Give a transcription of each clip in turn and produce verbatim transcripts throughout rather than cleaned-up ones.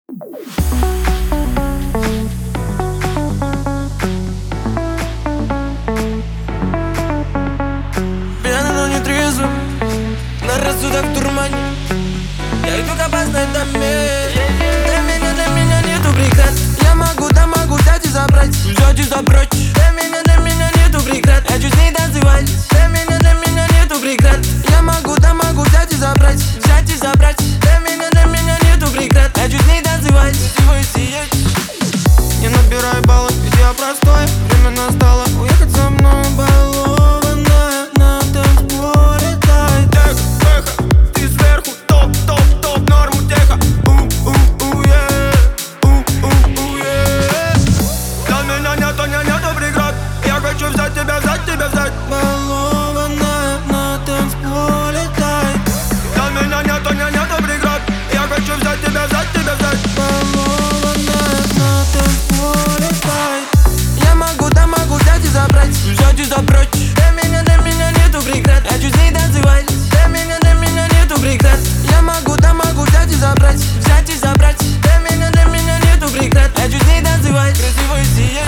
Пьяный, но не трезвым, на рассудок в дурмане. Я иду к опасной даме. Для меня, для меня нету преград. Я могу, да могу взять и забрать, взять и забрать. Для меня, для меня нету преград. Хочу с ней танцевать. Для меня, для меня нету преград. Я могу, да могу взять и забрать, взять и забрать. Для меня, для меня нету преград. Хочу с ней танцевать, красиво сиять. Не набирай баллов, ведь я простой. Время настало уехать со мной, балованная, на танцполе тай. Теха, теха, ты сверху, топ, топ, топ, норму теха. У-у-у-е, у-у-у-е. Для меня нету, не нету преград. Я хочу взять тебя, взять тебя, взять. Балованная, на танцполе тай. Для меня нету, не нету преград. Я хочу взять тебя, взять тебя, взять. Балованная, на танцполе тай. Я могу, да могу взять и забрать, взять и забрать. Для меня, для меня нету преград. Хочу с ней танцевать. Для меня, для меня нету преград. Я могу, да могу взять и забрать, взять и забрать. Для меня, для меня нету преград. Хочу с ней танцевать, красиво сиять.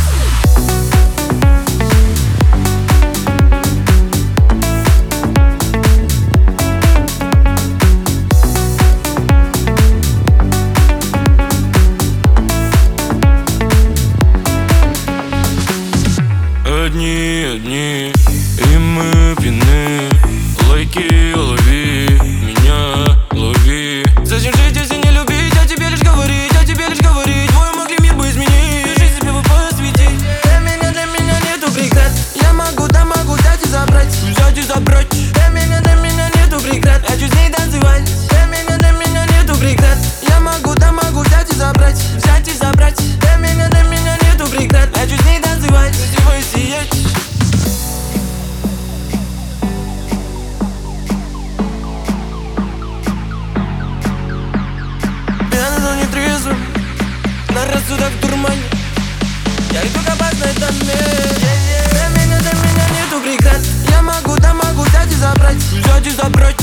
Одни, одни, и мы пьяны. Лайки лови, меня лови. Зачем жить, если не любить? А тебе лишь говорить, а тебе лишь говорить. Твой могли мир бы изменить, жизнь себе вы посвятить. Для меня, для меня нету преград. Я могу, да могу взять и забрать, взять и забрать. Для меня, для меня нету преград. Хочу с ней танцевать. Для меня, для меня нету преград. Я могу, да могу взять и забрать, взять и забрать. Для меня, для меня нету преград. Хочу с ней танцевать, красиво сиять. Пьяный, но не трезвым, на рассудок в дурмане. Я иду к опасной даме. Для меня, для меня нету преград. Я могу, да могу взять и забрать, взять и забрать.